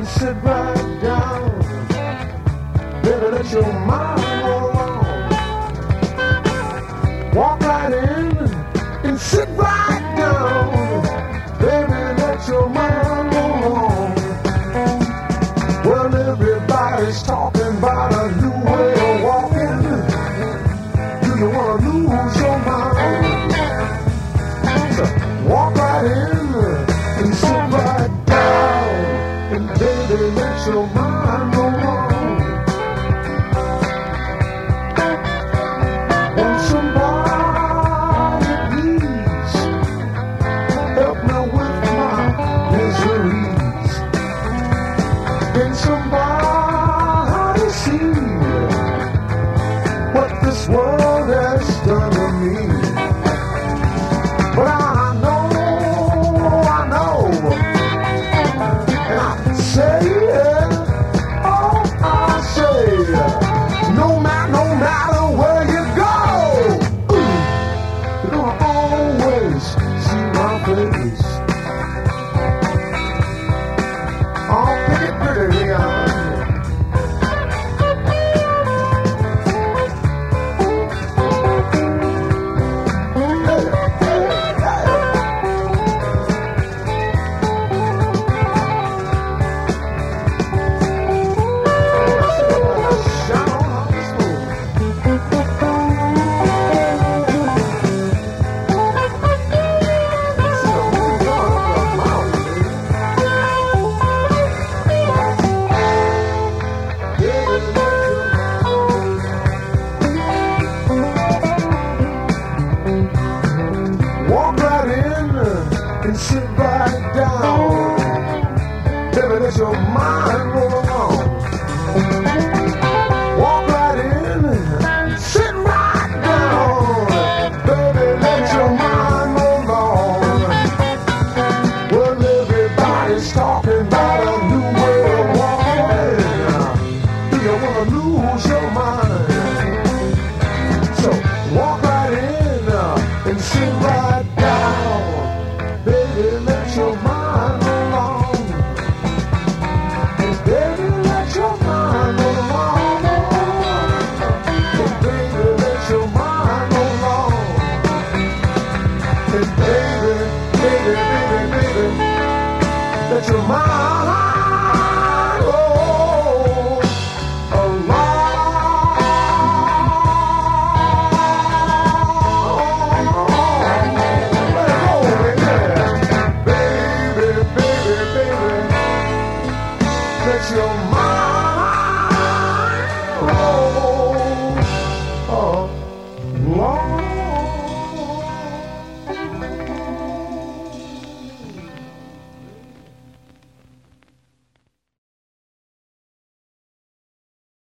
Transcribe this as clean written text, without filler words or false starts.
sit right down. Baby, let your mind go along. Walk right in and sit right down. Baby, let your mind go along. Well, everybody's talking about a new way of walking. Do you want to lose your mind? So walk right in and sit right down. And baby, let your mind go on. Want somebody, please help me with my miseries. Can somebody see what this world has done to me? But I know, and I say it, oh, I say it. No matter where you go, you're gonna always see my face. Oh, pretty, Leon. Walk right in and sit right down. Baby, let your mind